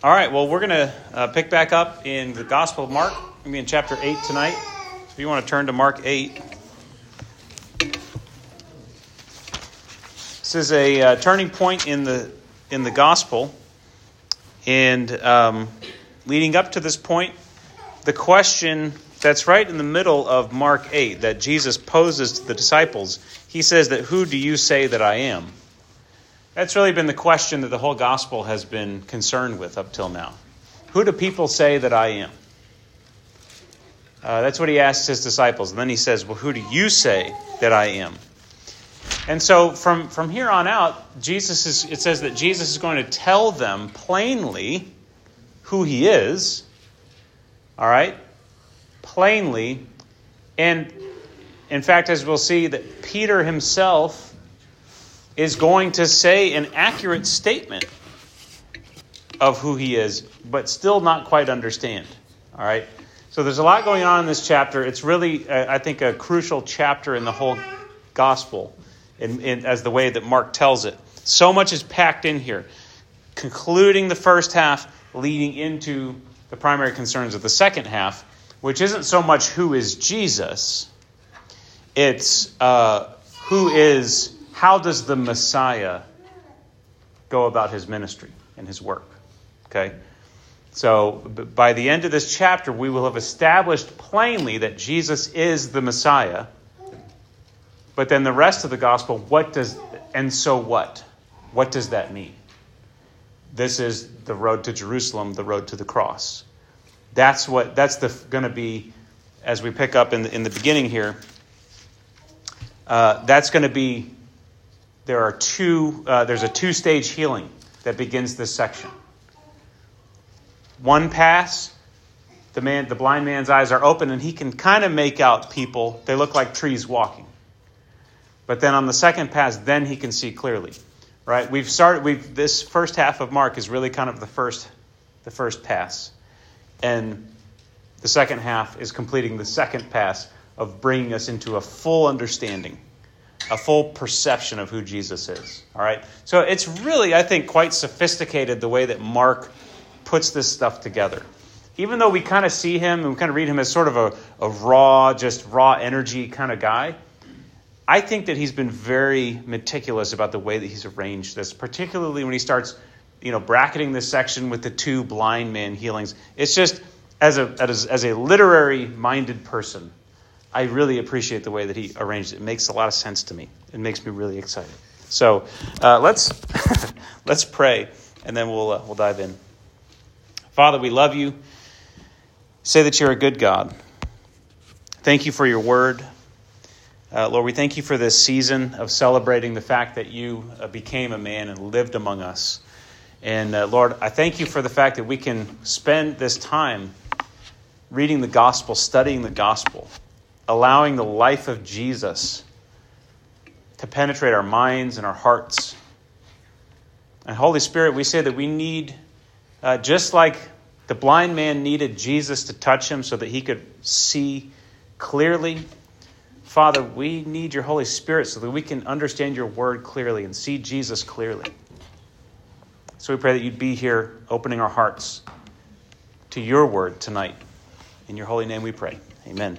All right, well, we're going to pick back up in the Gospel of Mark. We're going to be in chapter 8 tonight. So if you want to turn to Mark 8. This is a turning point in the Gospel. And leading up to this point, the question that's right in the middle of Mark 8 that Jesus poses to the disciples, he says that, "Who do you say that I am?" That's really been the question that the whole gospel has been concerned with up till now. Who do people say that I am? That's what he asks his disciples. And then he says, well, who do you say that I am? And so from here on out, it says that Jesus is going to tell them plainly who he is. All right? Plainly. And in fact, as we'll see, that Peter himself is going to say an accurate statement of who he is, but still not quite understand. All right? So there's a lot going on in this chapter. It's really, I think, a crucial chapter in the whole gospel, as the way that Mark tells it. So much is packed in here, concluding the first half, leading into the primary concerns of the second half, which isn't so much who is Jesus, it's how does the Messiah go about his ministry and his work? Okay? So by the end of this chapter, we will have established plainly that Jesus is the Messiah. But then the rest of the gospel, so what? What does that mean? This is the road to Jerusalem, the road to the cross. That's going to be, as we pick up in the beginning here, that's going to be, there's a two-stage healing that begins this section. One pass, the blind man's eyes are open, and he can kind of make out people. They look like trees walking. But then on the second pass, then he can see clearly. Right? This first half of Mark is really kind of the first pass. And the second half is completing the second pass of bringing us into a full understanding, a full perception of who Jesus is. All right? So it's really, I think, quite sophisticated the way that Mark puts this stuff together. Even though we kind of see him and we kind of read him as sort of a raw energy kind of guy, I think that he's been very meticulous about the way that he's arranged this, particularly when he starts, bracketing this section with the two blind man healings. It's just, as a literary-minded person, I really appreciate the way that he arranged it. It makes a lot of sense to me. It makes me really excited. So let's pray, and then we'll dive in. Father, we love you. Say that you're a good God. Thank you for your word. Lord, we thank you for this season of celebrating the fact that you became a man and lived among us. And Lord, I thank you for the fact that we can spend this time reading the gospel, studying the gospel, allowing the life of Jesus to penetrate our minds and our hearts. And Holy Spirit, we say that we need, just like the blind man needed Jesus to touch him so that he could see clearly, Father, we need your Holy Spirit so that we can understand your word clearly and see Jesus clearly. So we pray that you'd be here opening our hearts to your word tonight. In your holy name we pray. Amen.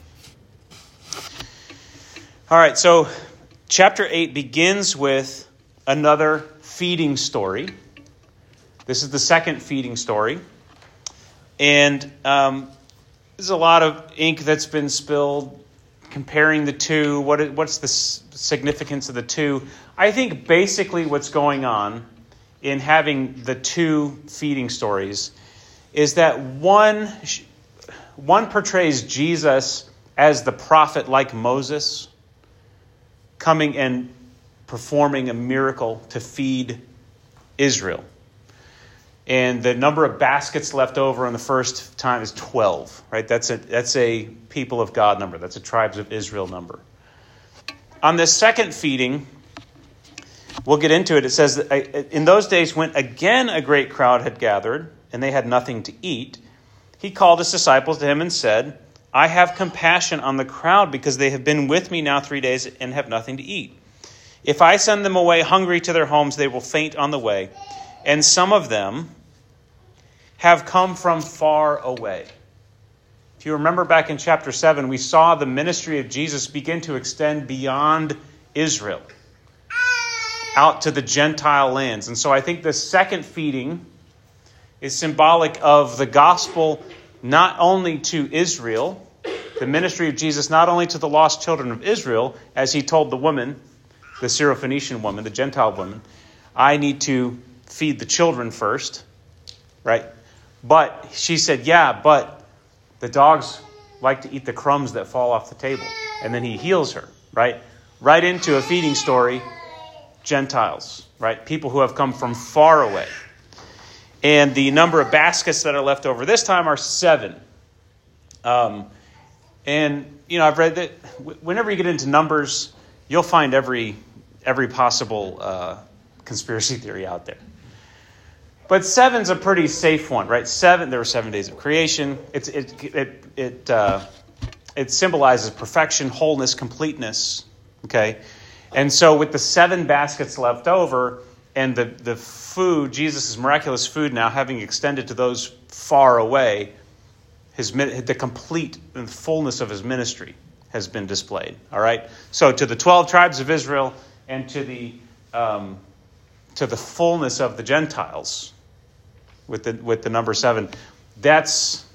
All right, so chapter 8 begins with another feeding story. This is the second feeding story. And there's a lot of ink that's been spilled comparing the two. What's the significance of the two? I think basically what's going on in having the two feeding stories is that one portrays Jesus as the prophet like Moses, coming and performing a miracle to feed Israel. And the number of baskets left over on the first time is 12, right? That's a people of God number. That's a tribes of Israel number. On this second feeding, we'll get into it. It says, that in those days when again a great crowd had gathered and they had nothing to eat, he called his disciples to him and said, I have compassion on the crowd because they have been with me now 3 days and have nothing to eat. If I send them away hungry to their homes, they will faint on the way. And some of them have come from far away. If you remember back in chapter 7, we saw the ministry of Jesus begin to extend beyond Israel, out to the Gentile lands. And so I think the second feeding is symbolic of the gospel not only to Israel, the ministry of Jesus not only to the lost children of Israel, as he told the woman, the Syrophoenician woman, the Gentile woman, I need to feed the children first, right? But she said, yeah, but the dogs like to eat the crumbs that fall off the table. And then he heals her, right? Right into a feeding story, Gentiles, right? People who have come from far away. And the number of baskets that are left over this time are 7. And, I've read that whenever you get into numbers, you'll find every possible conspiracy theory out there. But 7's a pretty safe one, right? 7. There were 7 days of creation. It symbolizes perfection, wholeness, completeness. Okay, and so with the 7 baskets left over, and the food, Jesus' miraculous food, now having extended to those far away, the complete and fullness of his ministry has been displayed. All right, so to the 12 tribes of Israel and to the fullness of the Gentiles, with the number 7, that's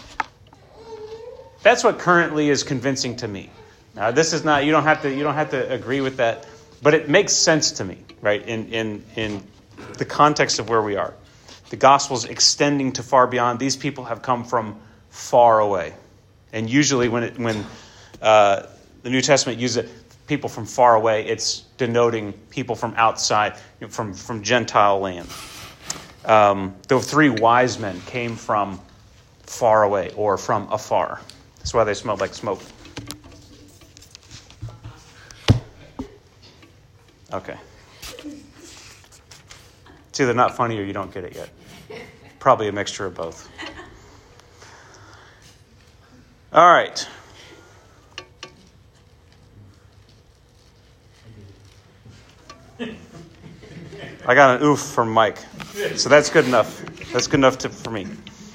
what currently is convincing to me. Now, this is not, you don't have to agree with that, but it makes sense to me, right? In the context of where we are, the gospel's extending to far beyond. These people have come from far away, and usually when the New Testament uses people from far away, it's denoting people from outside, from Gentile land. The 3 wise men came from far away or from afar. That's why they smelled like smoke. Okay. It's either not funny or you don't get it yet. Probably a mixture of both. All right. I got an oof from Mike. So that's good enough. That's good enough for me.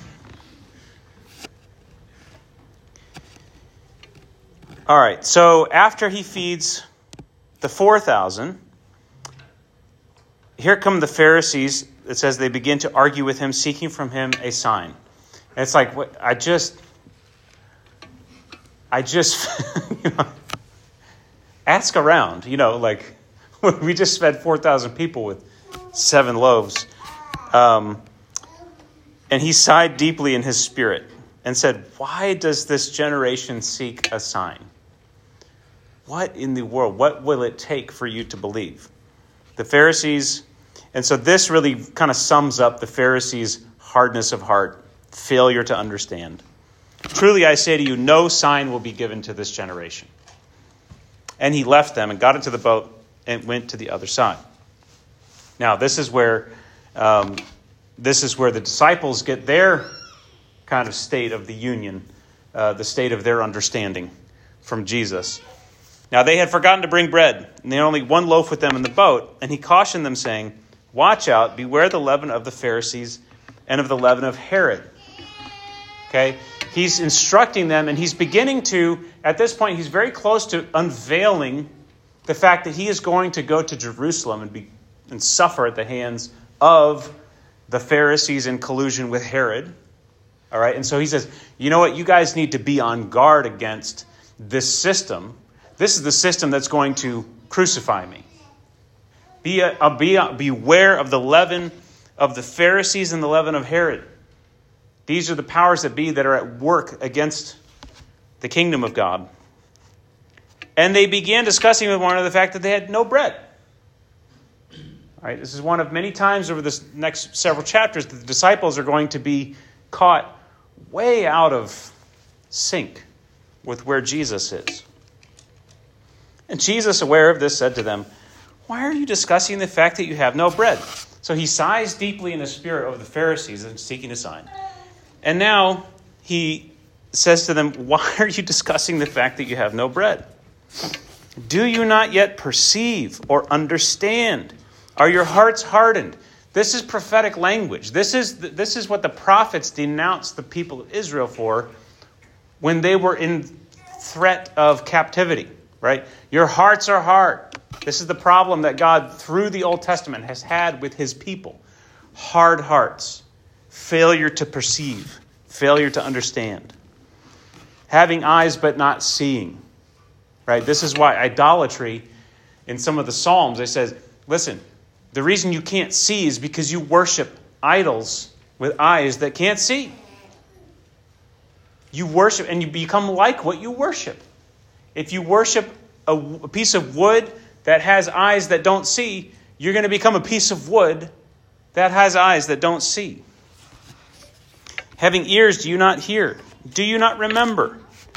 All right. So after he feeds the 4,000, here come the Pharisees. It says they begin to argue with him, seeking from him a sign. And it's like, I just ask around, like we just fed 4,000 people with 7 loaves. And he sighed deeply in his spirit and said, why does this generation seek a sign? What in the world? What will it take for you to believe? The Pharisees, and so this really kind of sums up the Pharisees' hardness of heart, failure to understand. Truly I say to you, no sign will be given to this generation. And he left them and got into the boat and went to the other side. Now, this is where the disciples get their kind of state of the union, the state of their understanding from Jesus. Now, they had forgotten to bring bread, and they had only 1 loaf with them in the boat. And he cautioned them, saying, watch out, beware the leaven of the Pharisees and of the leaven of Herod. Okay? He's instructing them, and he's beginning to, at this point, he's very close to unveiling the fact that he is going to go to Jerusalem and suffer at the hands of the Pharisees in collusion with Herod. All right? And so he says, you know what? You guys need to be on guard against this system. This is the system that's going to crucify me. Beware of the leaven of the Pharisees and the leaven of Herod. These are the powers that be that are at work against the kingdom of God. And they began discussing with one another the fact that they had no bread. All right, this is one of many times over this next several chapters that the disciples are going to be caught way out of sync with where Jesus is. And Jesus, aware of this, said to them, why are you discussing the fact that you have no bread? So he sighs deeply in the spirit over the Pharisees and seeking a sign. And now he says to them, why are you discussing the fact that you have no bread? Do you not yet perceive or understand? Are your hearts hardened? This is prophetic language. This is what the prophets denounced the people of Israel for when they were in threat of captivity, right? Your hearts are hard. This is the problem that God, through the Old Testament, has had with his people. Hard hearts, failure to perceive, failure to understand, having eyes but not seeing, right? This is why idolatry, in some of the Psalms, it says, listen, the reason you can't see is because you worship idols with eyes that can't see. You worship and you become like what you worship. If you worship a piece of wood that has eyes that don't see, you're going to become a piece of wood that has eyes that don't see. Having ears, do you not hear? Do you not remember?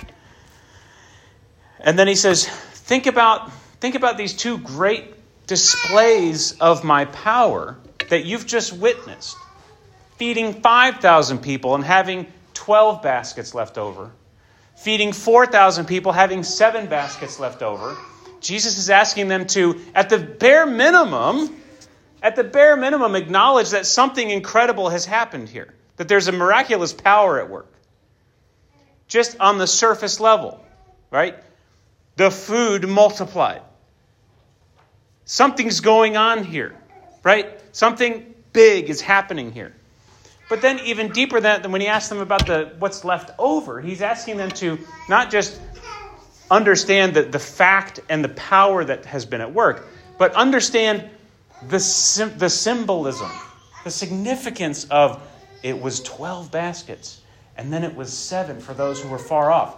And then he says, think about these two great displays of my power that you've just witnessed. Feeding 5,000 people and having 12 baskets left over. Feeding 4,000 people, having 7 baskets left over. Jesus is asking them to, at the bare minimum, acknowledge that something incredible has happened here. That there's a miraculous power at work. Just on the surface level, right? The food multiplied. Something's going on here, right? Something big is happening here. But then even deeper than that, when he asks them about what's left over, he's asking them to not just understand the fact and the power that has been at work, but understand the symbolism, the significance of it was 12 baskets, and then it was 7 for those who were far off.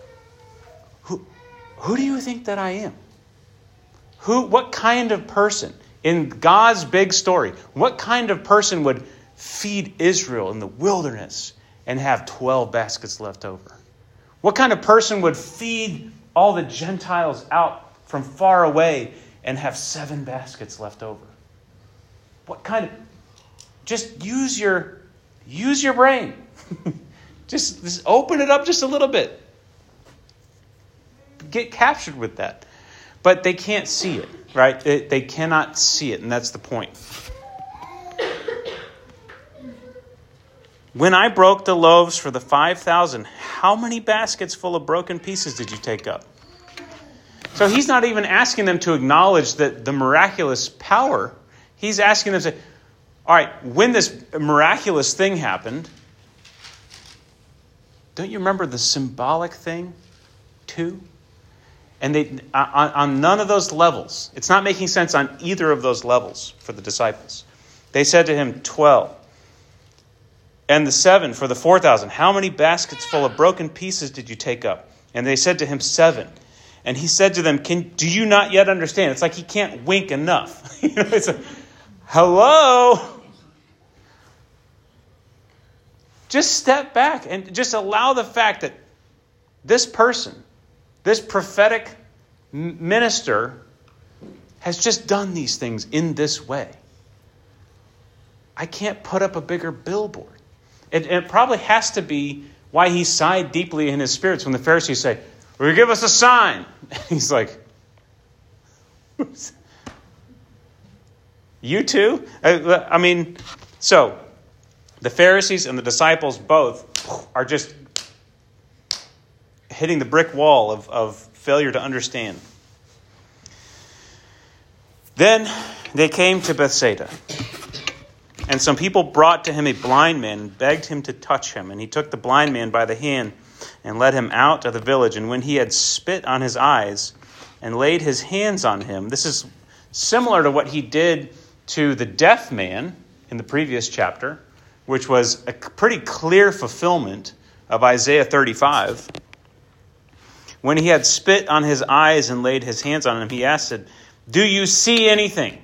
Who do you think that I am? What kind of person in God's big story, what kind of person would feed Israel in the wilderness and have 12 baskets left over? What kind of person would feed all the Gentiles out from far away and have 7 baskets left over? What kind of... Just use your brain. just open it up just a little bit. Get captured with that. But they can't see it, right? They cannot see it, and that's the point. When I broke the loaves for the 5,000, how many baskets full of broken pieces did you take up? So he's not even asking them to acknowledge that the miraculous power. He's asking them to say, all right, when this miraculous thing happened, don't you remember the symbolic thing too? And they on none of those levels, it's not making sense on either of those levels for the disciples. They said to him, 12. And the 7 for the 4,000. How many baskets full of broken pieces did you take up? And they said to him, 7. And he said to them, do you not yet understand? It's like he can't wink enough. It's a, hello? Just step back and just allow the fact that this person, this prophetic minister, has just done these things in this way. I can't put up a bigger billboard. It probably has to be why he sighed deeply in his spirits when the Pharisees say, will you give us a sign? He's like, you too? I mean, so the Pharisees and the disciples both are just hitting the brick wall of failure to understand. Then they came to Bethsaida. And some people brought to him a blind man and begged him to touch him. And he took the blind man by the hand and led him out of the village. And when he had spit on his eyes and laid his hands on him, this is similar to what he did to the deaf man in the previous chapter, which was a pretty clear fulfillment of Isaiah 35. When he had spit on his eyes and laid his hands on him, he asked, do you see anything?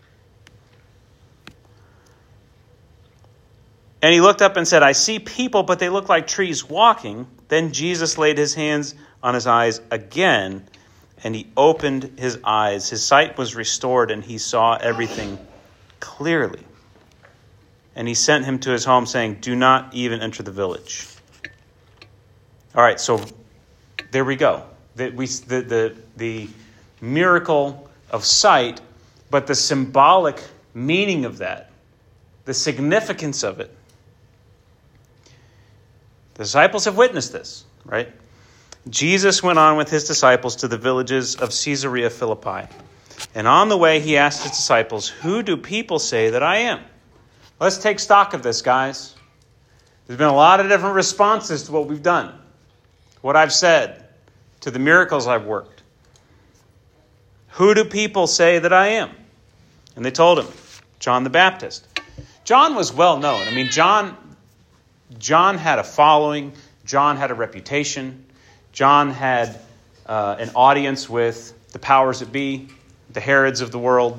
And he looked up and said, I see people, but they look like trees walking. Then Jesus laid his hands on his eyes again, and he opened his eyes. His sight was restored, and he saw everything clearly. And he sent him to his home, saying, do not even enter the village. All right, so there we go. The miracle of sight, but the symbolic meaning of that the significance of it. The disciples have witnessed this, right? Jesus went on with his disciples to the villages of Caesarea Philippi. And on the way, he asked his disciples, "Who do people say that I am?" Let's take stock of this, guys. There's been a lot of different responses to what we've done, what I've said, to the miracles I've worked. Who do people say that I am? And they told him, John the Baptist. John was well known. I mean, John had a following. John had a reputation. John had an audience with the powers that be, the Herods of the world.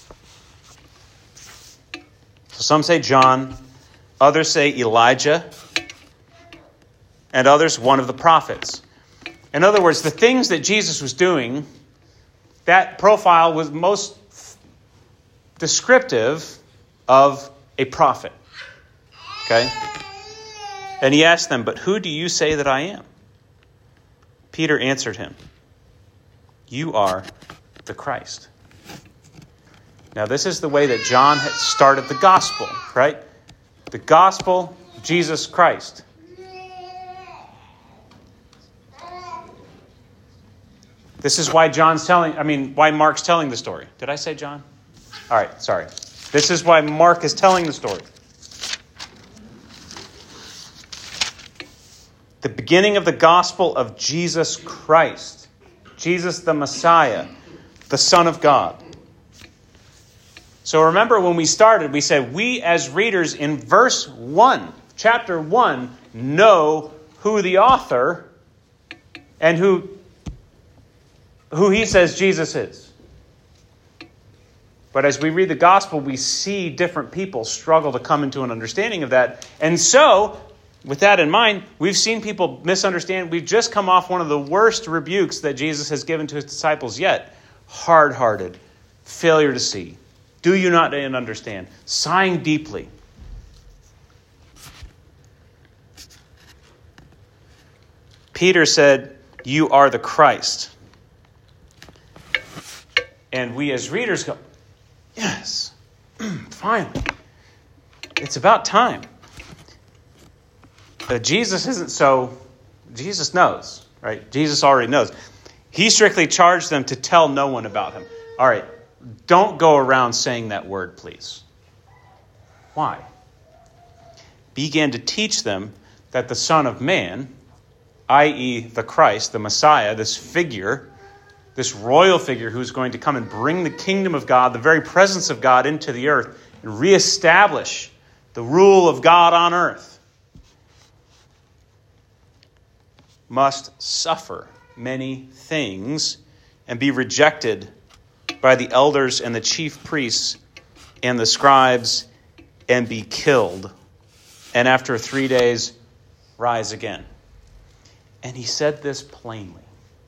So some say John, others say Elijah, and others one of the prophets. In other words, the things that Jesus was doing, that profile was most descriptive of a prophet. Okay? And he asked them, "But who do you say that I am?" Peter answered him, "You are the Christ." Now, this is the way that John had started the gospel, right? The gospel, Jesus Christ. This is why why Mark's telling the story. Did I say John? All right, sorry. This is why Mark is telling the story. The beginning of the gospel of Jesus Christ. Jesus the Messiah, the Son of God. So remember when we started, we said we as readers in verse 1, chapter 1, know who the author and who he says Jesus is. But as we read the gospel, we see different people struggle to come into an understanding of that. And so, with that in mind, we've seen people misunderstand. We've just come off one of the worst rebukes that Jesus has given to his disciples yet. Hard-hearted, failure to see. Do you not understand? Sighing deeply. Peter said, "You are the Christ." And we as readers go, "Yes, finally. It's about time." Jesus Jesus knows, right? Jesus already knows. He strictly charged them to tell no one about him. All right, don't go around saying that word, please. Why? Began to teach them that the Son of Man, i.e. the Christ, the Messiah, this figure, this royal figure who's going to come and bring the kingdom of God, the very presence of God into the earth, and reestablish the rule of God on earth, must suffer many things and be rejected by the elders and the chief priests and the scribes and be killed, and after 3 days rise again. And he said this plainly.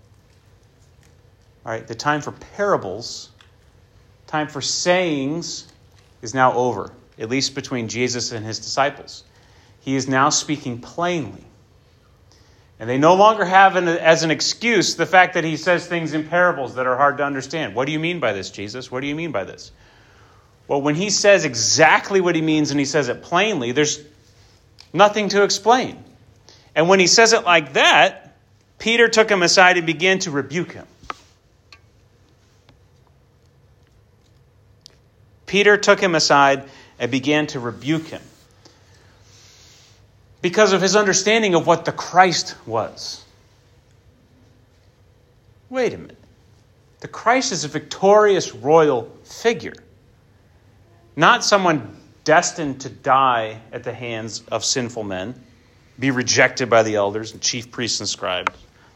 All right, the time for parables, time for sayings is now over, at least between Jesus and his disciples. He is now speaking plainly. And they no longer have as an excuse the fact that he says things in parables that are hard to understand. What do you mean by this, Jesus? What do you mean by this? Well, when he says exactly what he means and he says it plainly, there's nothing to explain. And when he says it like that, Peter took him aside and began to rebuke him. Peter took him aside and began to rebuke him because of his understanding of what the Christ was. Wait a minute. The Christ is a victorious royal figure, not someone destined to die at the hands of sinful men, be rejected by the elders and chief priests and scribes.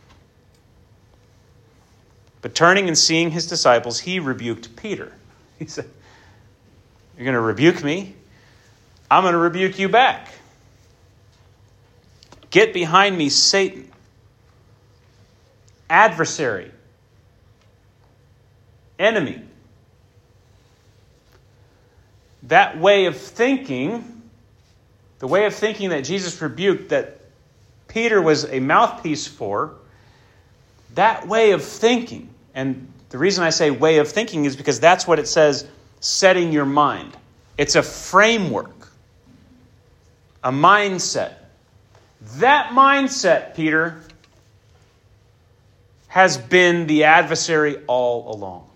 But turning and seeing his disciples, he rebuked Peter. He said, "You're going to rebuke me? I'm going to rebuke you back. Get behind me, Satan. Adversary. Enemy." That way of thinking, the way of thinking that Jesus rebuked, that Peter was a mouthpiece for, that way of thinking, and the reason I say way of thinking is because that's what it says, setting your mind. It's a framework, a mindset. That mindset, Peter, has been the adversary all along.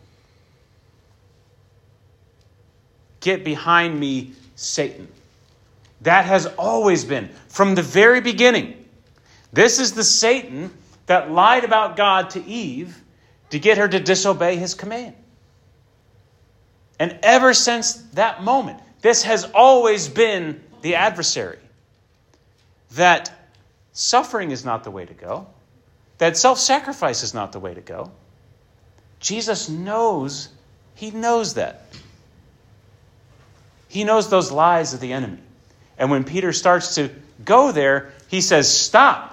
Get behind me, Satan. That has always been, from the very beginning. This is the Satan that lied about God to Eve to get her to disobey his command. And ever since that moment, this has always been the adversary. That suffering is not the way to go. That self-sacrifice is not the way to go. Jesus knows, he knows that. He knows those lies of the enemy. And when Peter starts to go there, he says, stop.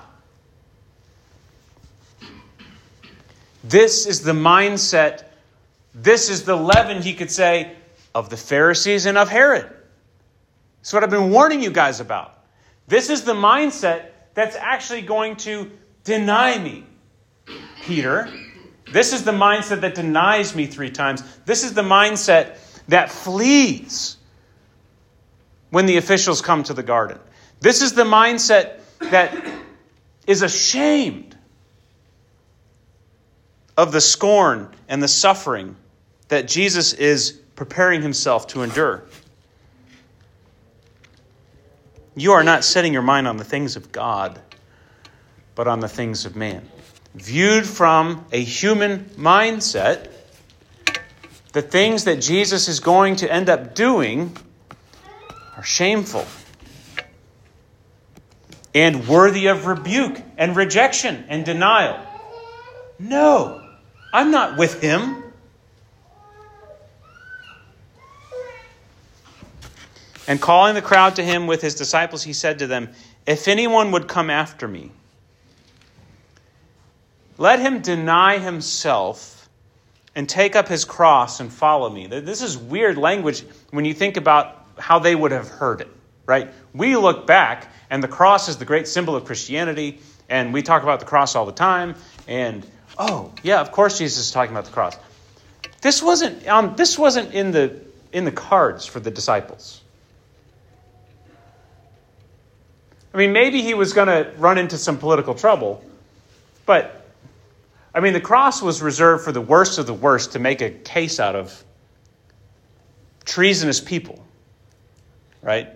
This is the mindset, this is the leaven, he could say, of the Pharisees and of Herod. That's what I've been warning you guys about. This is the mindset that's actually going to deny me, Peter. This is the mindset that denies me 3 times. This is the mindset that flees when the officials come to the garden. This is the mindset that is ashamed of the scorn and the suffering that Jesus is preparing himself to endure. You are not setting your mind on the things of God, but on the things of man. Viewed from a human mindset, the things that Jesus is going to end up doing are shameful and worthy of rebuke and rejection and denial. No, I'm not with him. And calling the crowd to him with his disciples, he said to them, if anyone would come after me, let him deny himself and take up his cross and follow me. This is weird language when you think about how they would have heard it, right? We look back, and the cross is the great symbol of Christianity, and we talk about the cross all the time, and oh, yeah, of course Jesus is talking about the cross. This wasn't in the cards for the disciples. I mean, maybe he was going to run into some political trouble, but I mean, the cross was reserved for the worst of the worst to make a case out of treasonous people, right?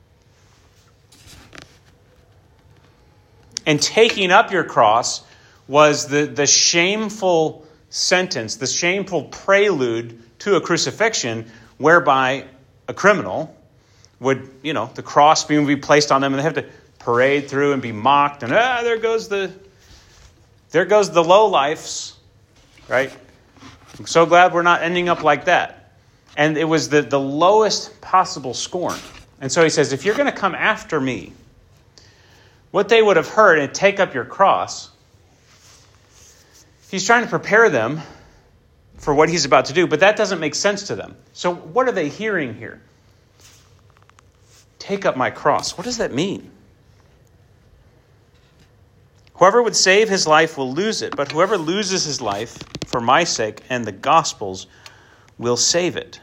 And taking up your cross was the shameful sentence, the shameful prelude to a crucifixion whereby a criminal would, the cross beam would be placed on them and they have to parade through and be mocked. And there goes the lowlifes, right? I'm so glad we're not ending up like that. And it was the lowest possible scorn. And so he says, if you're going to come after me, what they would have heard and take up your cross, he's trying to prepare them for what he's about to do, but that doesn't make sense to them. So what are they hearing here? Take up my cross. What does that mean? Whoever would save his life will lose it, but whoever loses his life for my sake and the gospel's will save it.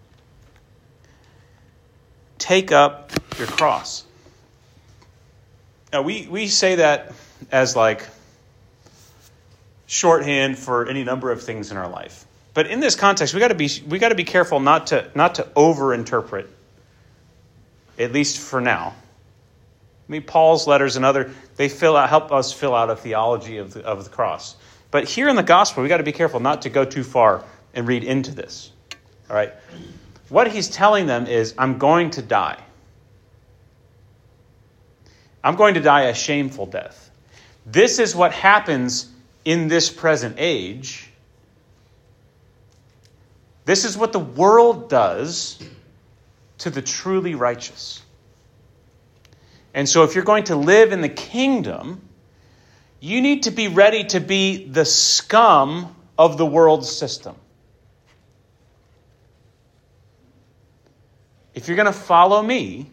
Take up your cross. Now, we say that as like shorthand for any number of things in our life. But in this context, we got to be careful not to overinterpret, at least for now. I mean, Paul's letters and they help us fill out a theology of the cross. But here in the gospel, we got to be careful not to go too far and read into this. All right? What he's telling them is, I'm going to die. I'm going to die a shameful death. This is what happens in this present age. This is what the world does to the truly righteous. And so if you're going to live in the kingdom, you need to be ready to be the scum of the world system. If you're going to follow me,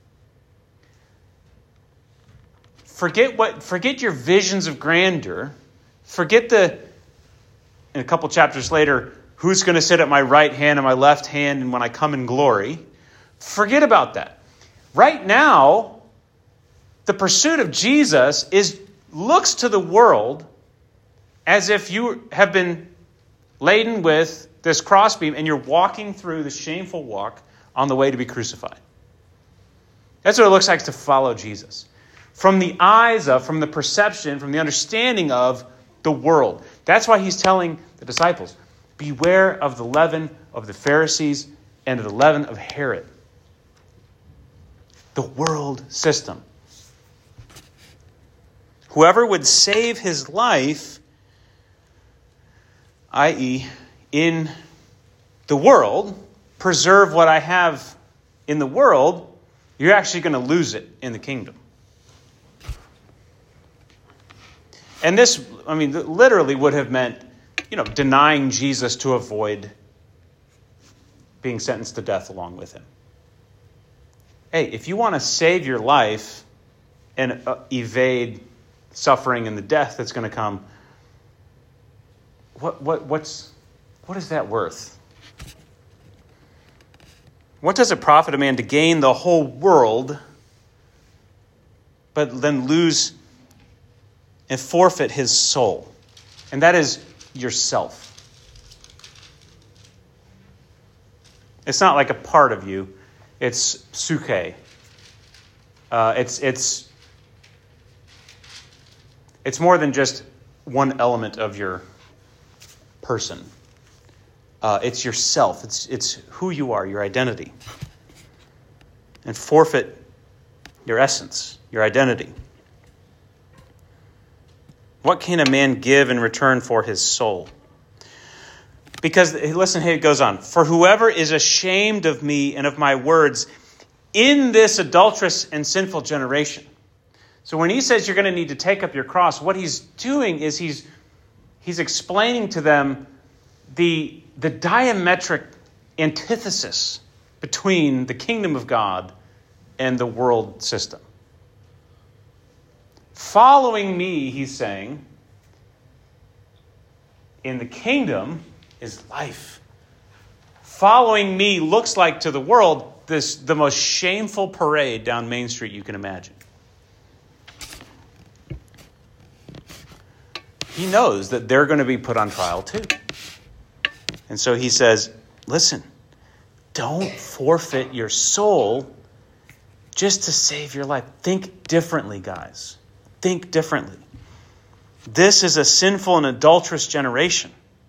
forget your visions of grandeur. Forget in a couple chapters later, who's going to sit at my right hand and my left hand and when I come in glory. Forget about that. Right now, the pursuit of Jesus looks to the world as if you have been laden with this crossbeam and you're walking through the shameful walk on the way to be crucified. That's what it looks like to follow Jesus. From the eyes of, from the perception, from the understanding of the world. That's why he's telling the disciples, beware of the leaven of the Pharisees and of the leaven of Herod. The world system. Whoever would save his life, i.e., in the world, preserve what I have in the world, you're actually going to lose it in the kingdom. And this, literally would have meant, denying Jesus to avoid being sentenced to death along with him. Hey, if you want to save your life and evade suffering and the death that's going to come, what is that worth? What does it profit a man to gain the whole world, but then lose and forfeit his soul? And that is yourself. It's not like a part of you. It's psyche. It's more than just one element of your person. It's yourself. It's who you are, your identity. And forfeit your essence, your identity. What can a man give in return for his soul? Because, listen, here it goes on. For whoever is ashamed of me and of my words in this adulterous and sinful generation. So when he says you're going to need to take up your cross, what he's doing is he's explaining to them the diametric antithesis between the kingdom of God and the world system. Following me, he's saying, in the kingdom is life. Following me looks like to the world the most shameful parade down Main Street you can imagine. He knows that they're going to be put on trial too. And so he says, listen, don't forfeit your soul just to save your life. Think differently, guys. Think differently. This is a sinful and adulterous generation.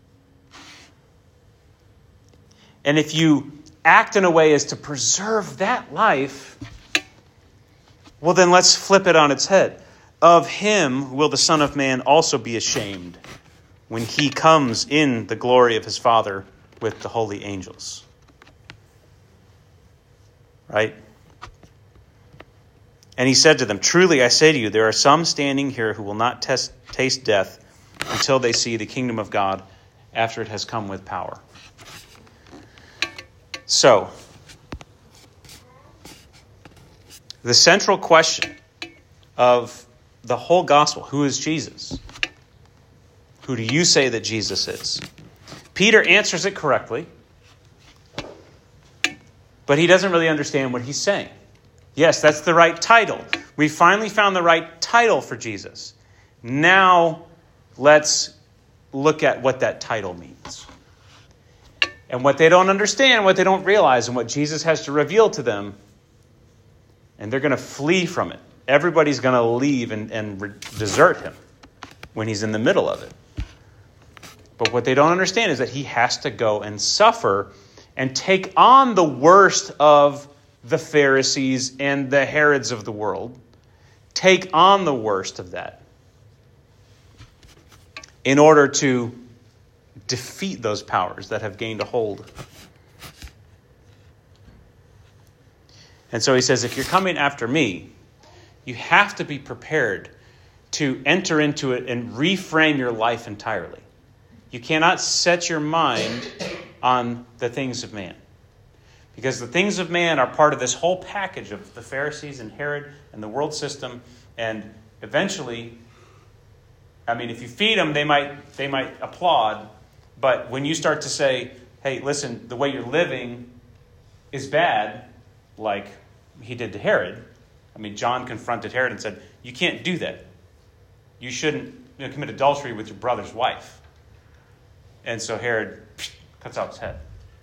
And if you act in a way as to preserve that life, well, then let's flip it on its head. Of him will the Son of Man also be ashamed when he comes in the glory of his Father with the holy angels. Right? And he said to them, truly I say to you, there are some standing here who will not taste death until they see the kingdom of God after it has come with power. So, the central question of the whole gospel, who is Jesus? Who do you say that Jesus is? Peter answers it correctly, but he doesn't really understand what he's saying. Yes, that's the right title. We finally found the right title for Jesus. Now, let's look at what that title means. And what they don't understand, what they don't realize, and what Jesus has to reveal to them, and they're going to flee from it. Everybody's going to leave and desert him when he's in the middle of it. But what they don't understand is that he has to go and suffer and take on the worst of the Pharisees and the Herods of the world. Take on the worst of that in order to defeat those powers that have gained a hold. And so he says, if you're coming after me, you have to be prepared to enter into it and reframe your life entirely. You cannot set your mind on the things of man. Because the things of man are part of this whole package of the Pharisees and Herod and the world system. And eventually, if you feed them, they might applaud. But when you start to say, hey, listen, the way you're living is bad, like he did to Herod. I mean, John confronted Herod and said, you can't do that. You shouldn't commit adultery with your brother's wife. And so Herod cuts out his head.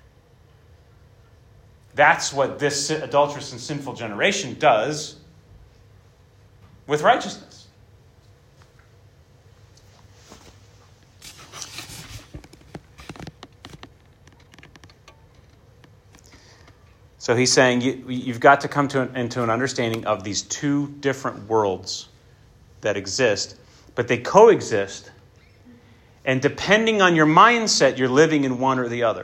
That's what this adulterous and sinful generation does with righteousness. So he's saying you've got to come into an understanding of these two different worlds that exist, but they coexist. And depending on your mindset, you're living in one or the other.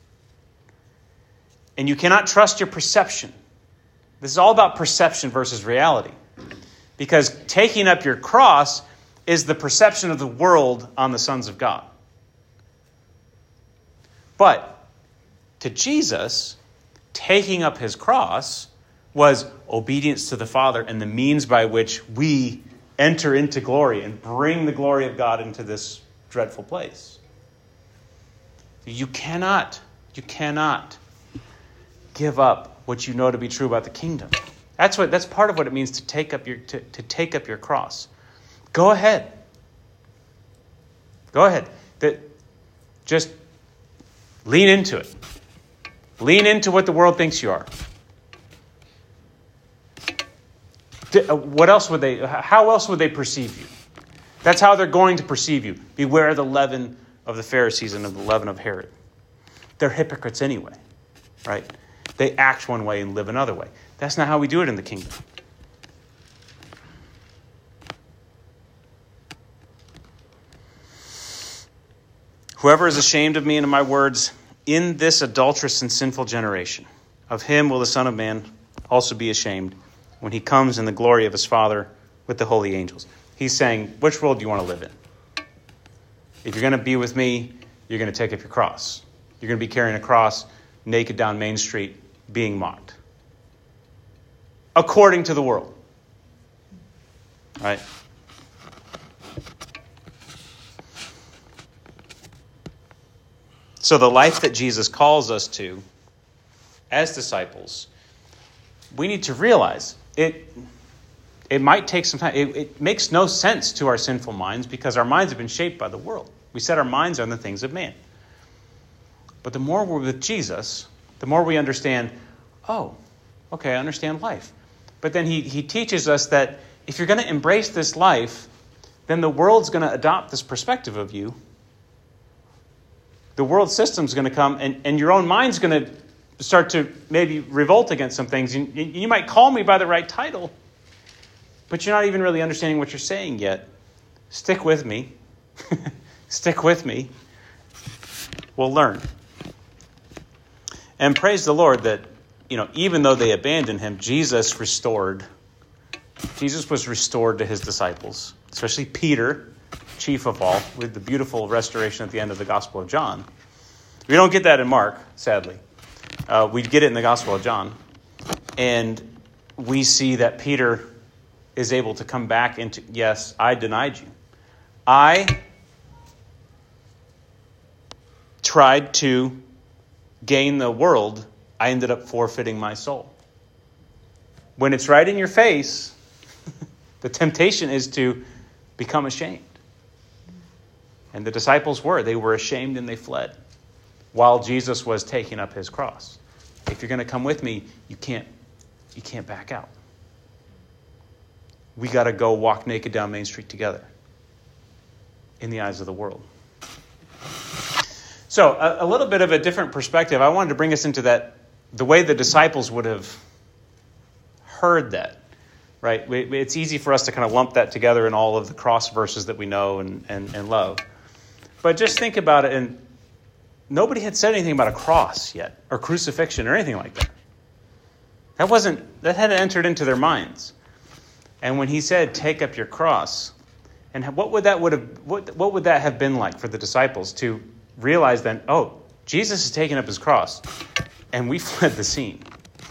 And you cannot trust your perception. This is all about perception versus reality. Because taking up your cross is the perception of the world on the sons of God. But to Jesus, taking up his cross was obedience to the Father and the means by which we enter into glory and bring the glory of God into this dreadful place. You cannot give up what you know to be true about the kingdom. That's part of what it means to take up your cross. Go ahead. Just lean into it. Lean into what the world thinks you are. How else would they perceive you? That's how they're going to perceive you. Beware the leaven of the Pharisees and of the leaven of Herod. They're hypocrites anyway, right? They act one way and live another way. That's not how we do it in the kingdom. Whoever is ashamed of me and of my words in this adulterous and sinful generation, of him will the Son of Man also be ashamed when he comes in the glory of his Father with the holy angels. He's saying, which world do you want to live in? If you're going to be with me, you're going to take up your cross. You're going to be carrying a cross naked down Main Street, being mocked. According to the world. Right? So the life that Jesus calls us to as disciples, we need to realize it might take some time. It makes no sense to our sinful minds because our minds have been shaped by the world. We set our minds on the things of man. But the more we're with Jesus, the more we understand, oh, okay, I understand life. But then he teaches us that if you're going to embrace this life, then the world's going to adopt this perspective of you. The world system's going to come, and your own mind's going to start to maybe revolt against some things. You might call me by the right title, but you're not even really understanding what you're saying yet. Stick with me. Stick with me. We'll learn. And praise the Lord that, even though they abandoned him, Jesus was restored to his disciples, especially Peter, chief of all, with the beautiful restoration at the end of the Gospel of John. We don't get that in Mark, sadly. We get it in the Gospel of John. And we see that Peter is able to come back into, yes, I denied you. I tried to gain the world. I ended up forfeiting my soul. When it's right in your face, the temptation is to become ashamed. And the disciples they were ashamed and they fled while Jesus was taking up his cross. If you're going to come with me, you can't back out. We got to go walk naked down Main Street together in the eyes of the world. So a little bit of a different perspective. I wanted to bring us into that, the way the disciples would have heard that, right? It's easy for us to kind of lump that together in all of the cross verses that we know and love. But just think about it, and nobody had said anything about a cross yet, or crucifixion, or anything like that. That hadn't entered into their minds. And when he said, "Take up your cross," and what would that have been like for the disciples to realize then, oh, Jesus is taking up his cross, and we fled the scene.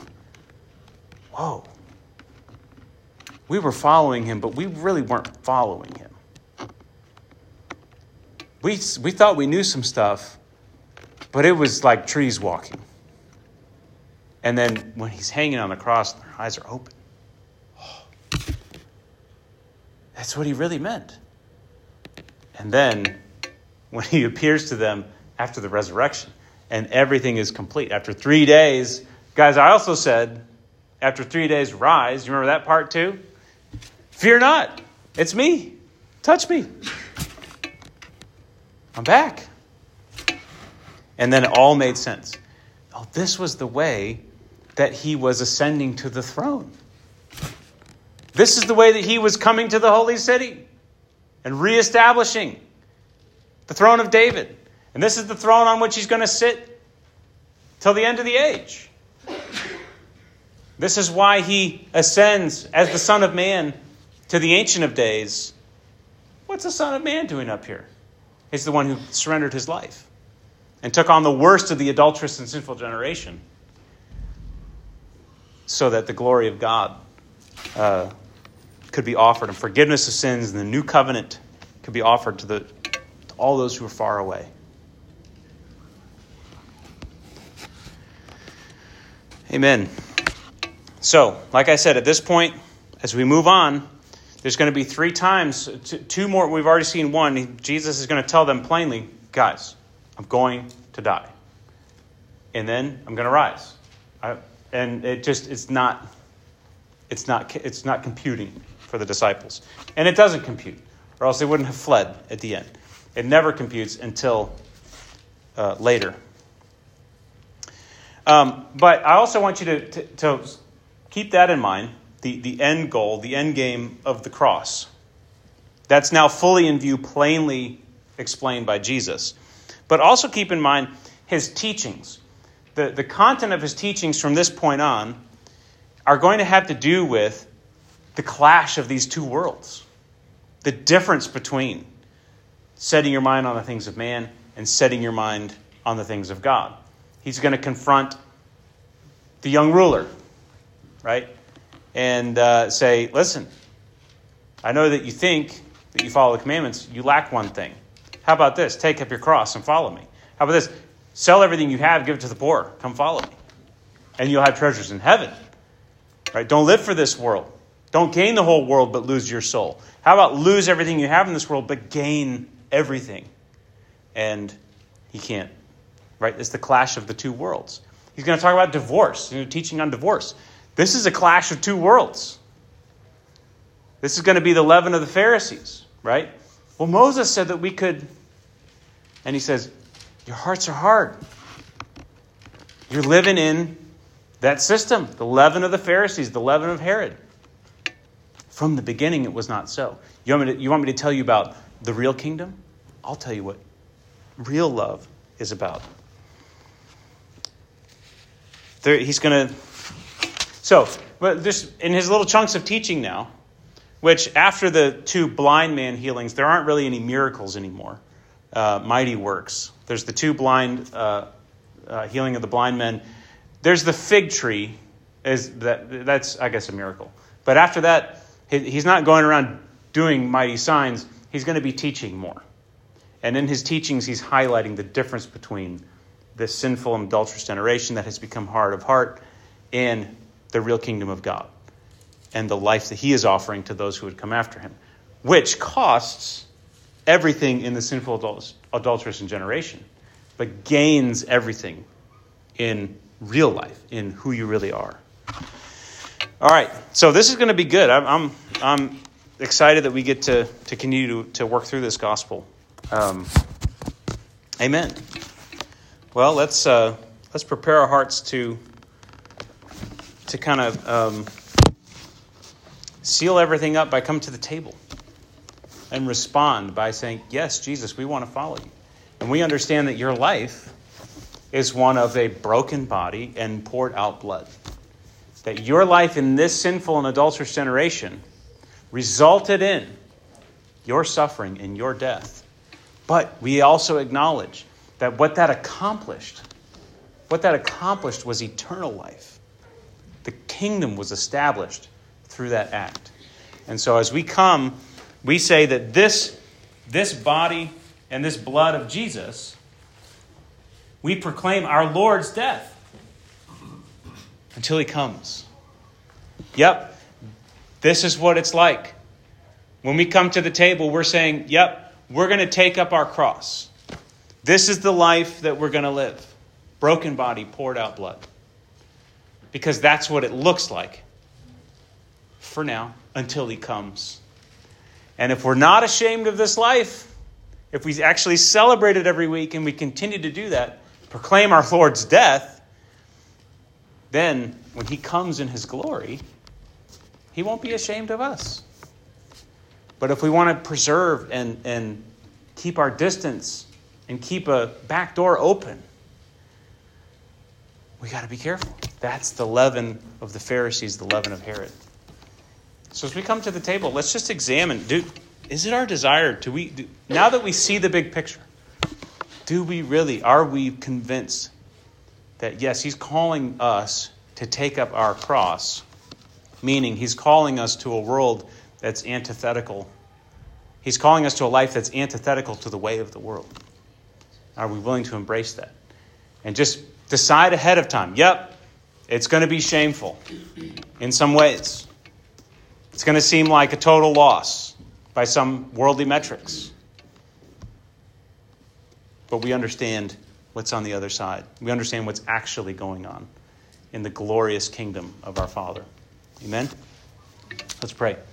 Whoa. We were following him, but we really weren't following him. We thought we knew some stuff, but it was like trees walking. And then when he's hanging on the cross, their eyes are open. Oh, that's what he really meant. And then when he appears to them after the resurrection and everything is complete, after 3 days, guys, I also said, after 3 days, rise. You remember that part too? Fear not. It's me. Touch me. I'm back. And then it all made sense. Oh, this was the way that he was ascending to the throne. This is the way that he was coming to the holy city and reestablishing the throne of David. And this is the throne on which he's going to sit till the end of the age. This is why he ascends as the Son of Man to the Ancient of Days. What's the Son of Man doing up here? He's the one who surrendered his life and took on the worst of the adulterous and sinful generation so that the glory of God could be offered and forgiveness of sins and the new covenant could be offered to all those who are far away. Amen. So, like I said, at this point, as we move on, there's going to be 3 times, 2 more. We've already seen one. Jesus is going to tell them plainly, guys, I'm going to die. And then I'm going to rise. And it's not computing for the disciples. And it doesn't compute, or else they wouldn't have fled at the end. It never computes until later. But I also want you to keep that in mind, the end goal, the end game of the cross. That's now fully in view, plainly explained by Jesus. But also keep in mind his teachings. The content of his teachings from this point on are going to have to do with the clash of these 2 worlds. The difference between setting your mind on the things of man and setting your mind on the things of God. He's going to confront the young ruler, right? And say, listen, I know that you think that you follow the commandments. You lack one thing. How about this? Take up your cross and follow me. How about this? Sell everything you have, give it to the poor. Come follow me. And you'll have treasures in heaven. Right? Don't live for this world. Don't gain the whole world but lose your soul. How about lose everything you have in this world but gain everything? And he can't. Right? It's the clash of the 2 worlds. He's going to talk about divorce, teaching on divorce. This is a clash of 2 worlds. This is going to be the leaven of the Pharisees, right? Well, Moses said that we could, and he says, your hearts are hard. You're living in that system, the leaven of the Pharisees, the leaven of Herod. From the beginning, it was not so. You want me to tell you about the real kingdom? I'll tell you what real love is about. He's going to... So, but just in his little chunks of teaching now, which after the 2 blind man healings, there aren't really any miracles anymore. Mighty works. There's the 2 blind healing of the blind men. There's the fig tree. That's, I guess, a miracle. But after that, he's not going around doing mighty signs. He's going to be teaching more. And in his teachings, he's highlighting the difference between this sinful and adulterous generation that has become hard of heart and the real kingdom of God and the life that he is offering to those who would come after him, which costs everything in the sinful adulterous generation, but gains everything in real life, in who you really are. All right, so this is going to be good. I'm excited that we get to continue to work through this gospel. Amen. Well, let's prepare our hearts to kind of seal everything up by coming to the table and respond by saying, yes, Jesus, we want to follow you. And we understand that your life is one of a broken body and poured out blood. That your life in this sinful and adulterous generation resulted in your suffering and your death. But we also acknowledge that what that accomplished was eternal life. The kingdom was established through that act. And so as we come, we say that this body and this blood of Jesus, we proclaim our Lord's death. until he comes. Yep, this is what it's like. When we come to the table, we're saying, yep, we're going to take up our cross. This is the life that we're going to live. Broken body, poured out blood. Because that's what it looks like for now, until he comes. And if we're not ashamed of this life, if we actually celebrate it every week and we continue to do that, proclaim our Lord's death, then when he comes in his glory, he won't be ashamed of us. But if we want to preserve and keep our distance and keep a back door open, we got to be careful. That's the leaven of the Pharisees, the leaven of Herod. So as we come to the table, let's just examine, is it our desire, now that we see the big picture, are we convinced that yes, he's calling us to take up our cross, meaning he's calling us to a world that's antithetical. He's calling us to a life that's antithetical to the way of the world. Are we willing to embrace that? And just decide ahead of time, yep, it's going to be shameful in some ways. It's going to seem like a total loss by some worldly metrics. But we understand what's on the other side. We understand what's actually going on in the glorious kingdom of our Father. Amen? Let's pray.